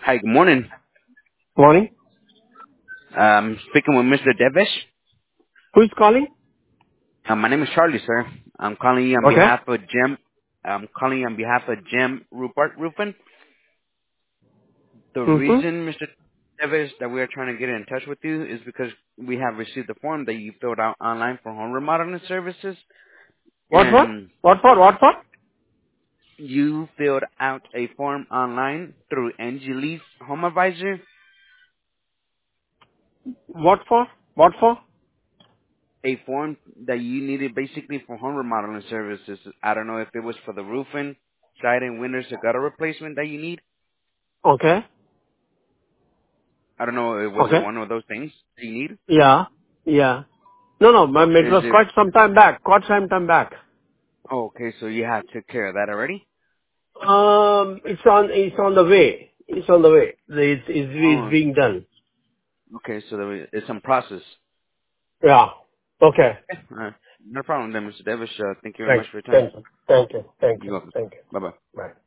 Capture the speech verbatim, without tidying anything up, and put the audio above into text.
Hi, good morning. Morning. Um, speaking with Mister Devish. Who is calling? Uh, my name is Charlie, sir. I'm calling you on Okay. behalf of Jim. I'm calling you on behalf of Jim Rupert Rufin. The Mm-hmm. reason, Mister Devish, that we are trying to get in touch with you is because we have received the form that you filled out online for home remodeling services, What for? and What for? What for? you filled out a form online through Angelis Home Advisor, What for? What for? a form that you needed basically for home remodeling services. I don't know if it was for the roofing, siding, windows, or gutter replacement that you need. Okay. I don't know. uh, Was it Okay. one of those things that you need? Yeah. Yeah. No, no. ma'am, It Is was it? quite some time back. Quite some time back. Oh, okay. So you have took care of that already. Um, it's on. It's on the way. It's on the way. It's it's, it's Oh, being done. okay. So there was- it's some process. Yeah. Okay. Okay. All right. No problem then, Mister Davis. Uh, thank you very Right. much for your time. Thank you. Thank you. Thank you. You're welcome. Thank you. Bye bye. Bye.